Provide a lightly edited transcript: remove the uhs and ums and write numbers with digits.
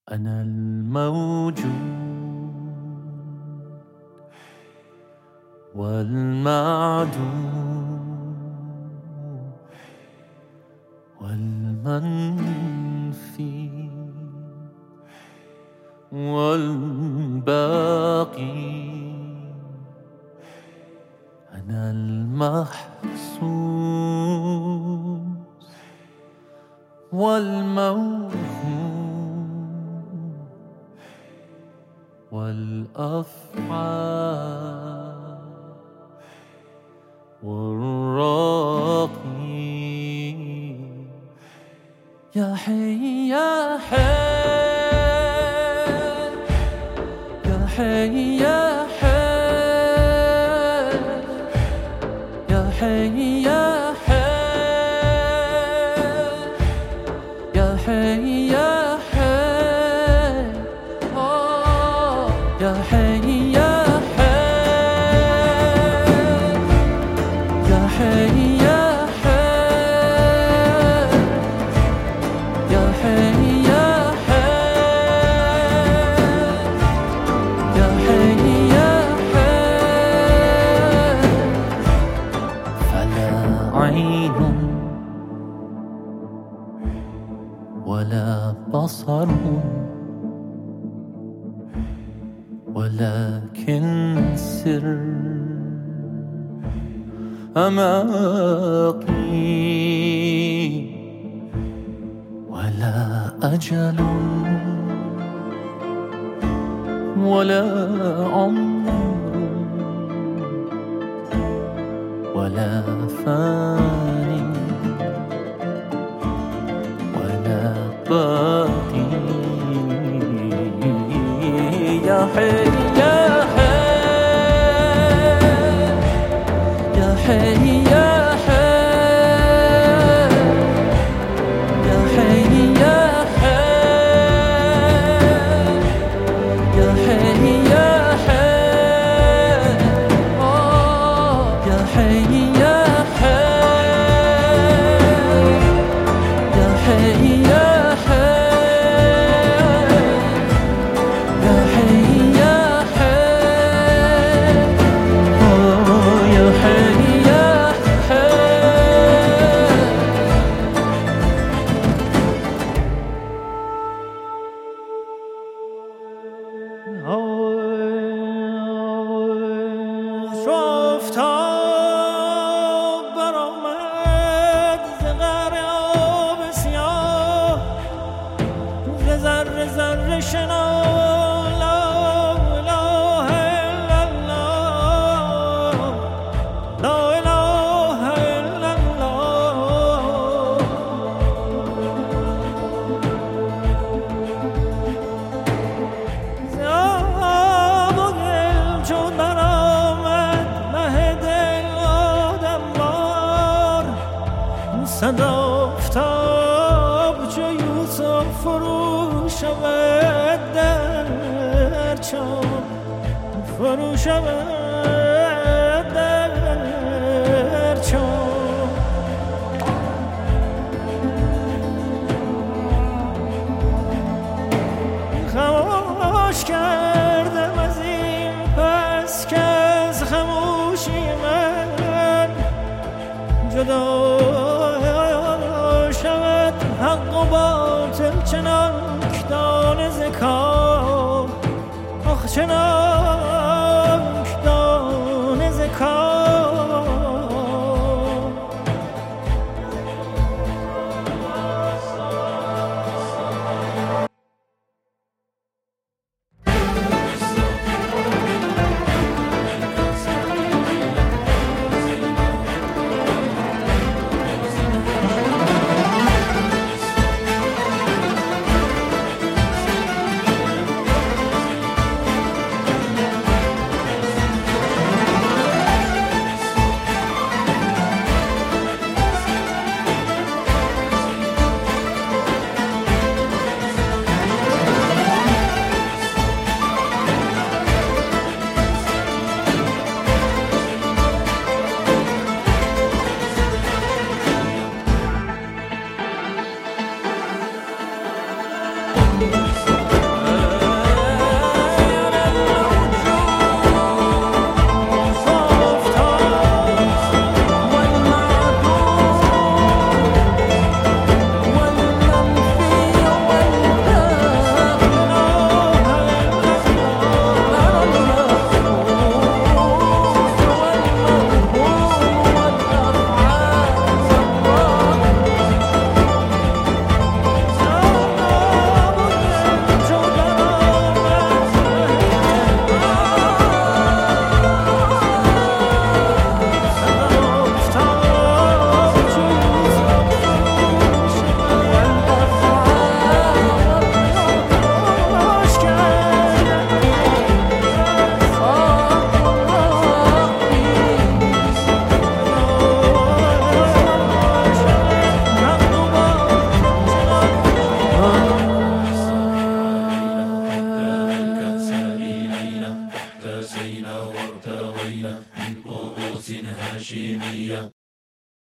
أنا الموجود والمعدوم والمنفي والباقي. أنا المحسوس والموهوم والأفعال والراقي. يا حي يا حي يا حي يا حي يا حي يا حي يا حي يا حي يا حي يا حي يا حي يا حي يا حي يا حي يا حي يا حي. فلا عين ولا بصر ولكن سر أماقي ولا أجل ولا عمر ولا فاني ولا باقي. يا حي يا حي يا حي يا حي يا حي يا حي يا حي يا حي يا حي يا حي يا حي يا شفتم برآمد ز قعر آب سیاه، ز ذره ذره شنا لا اله الا الله، لا اله الا الله. ز آب و گل چون برآمد مه دل آدم بار، صد آفتاب چو یوسف فرو شود در چاه، فرو شود در چاه. خاموش کردم از این پس که از خاموشی من جدا شود حق و باطل، چنانک دانه ز کار، آخ چنانک دانه ز کار. واسينا وارتوينا من قوس هاشمية